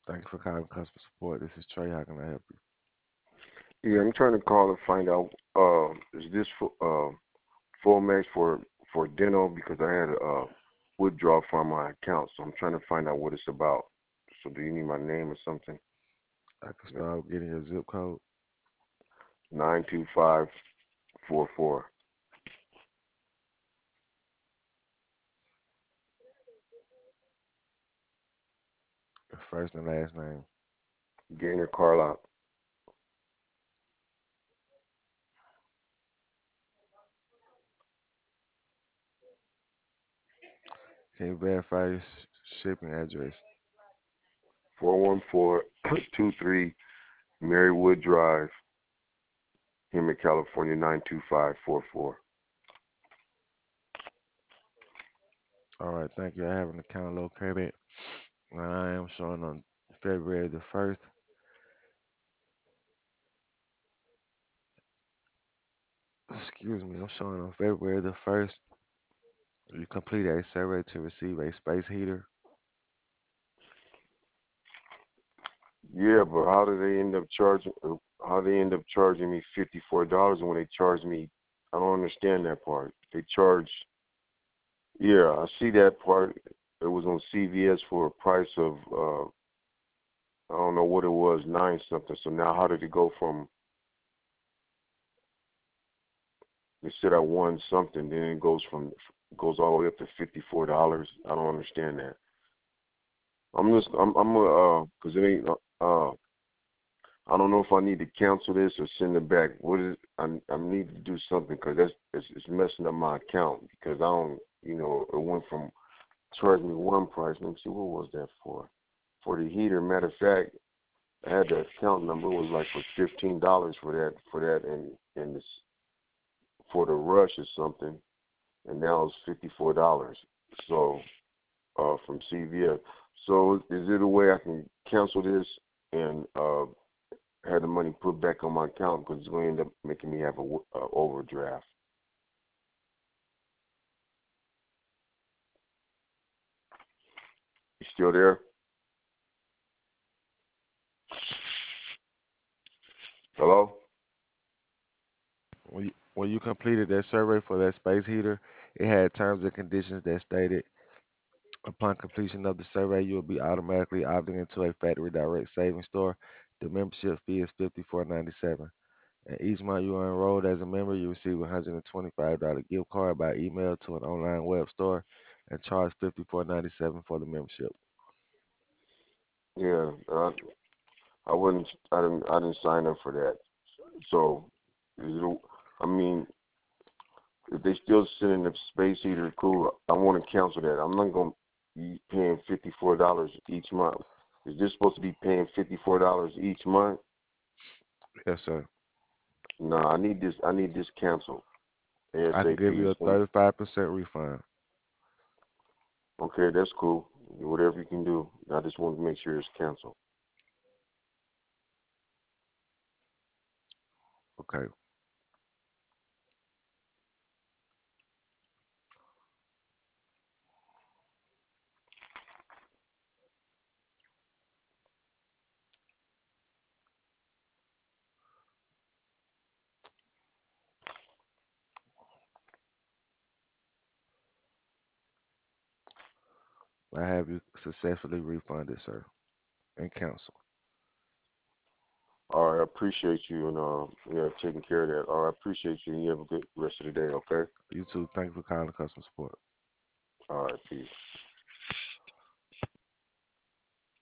Thank you for calling customer support. This is Trey. How can I help you? Yeah, I'm trying to call and find out is this for full max for dental because I had a withdrawal from my account, so I'm trying to find out what it's about. So do you need my name or something? I can start with getting your zip code. 92544. Your first and last name. Gainer Carlock. Can you verify your shipping address? 41423 Marywood Drive, Hemet, California 92544. All right, thank you. I have an account located. And I am showing on February the 1st. Excuse me, I'm showing on February the 1st. You completed a survey to receive a space heater. Yeah, but how do they end up charging? How they end up charging me $54 when they charge me? I don't understand that part. They charge. Yeah, I see that part. It was on CVS for a price of I don't know what it was, nine something. So now how did it go from? They said I won something, then it goes all the way up to $54. I don't understand that. Cause it ain't I don't know if I need to cancel this or send it back. What is I need to do something because it's messing up my account because I don't it went from charging me one price. Let me see, what was that for? For the heater. Matter of fact, I had the account number. It was like for $15 for that and this for the rush or something, and now it's $54. So from CVS. So is there a way I can cancel this and have the money put back on my account because it's going to end up making me have a overdraft? You still there? Hello? When you completed that survey for that space heater, it had terms and conditions that stated upon completion of the survey, you will be automatically opting into a factory direct savings store. The membership fee is $54.97. And each month you are enrolled as a member, you receive a $125 gift card by email to an online web store and charge $54.97 for the membership. Yeah, I wouldn't. I didn't sign up for that. So, is it, I mean, if they still sending the space heater, cool. I want to cancel that. I'm not gonna be paying $54 each month. Is this supposed to be paying $54 each month? Yes, sir. No, I need this. I need this canceled I can ASAP. give you a 35% refund. Okay, that's cool. Whatever you can do. I just want to make sure it's canceled. Okay. I have you successfully refunded, sir, and canceled. All right, I appreciate you and yeah, taking care of that. All right, I appreciate you and you have a good rest of the day, okay? You too. Thank you for calling customer support. All right, peace.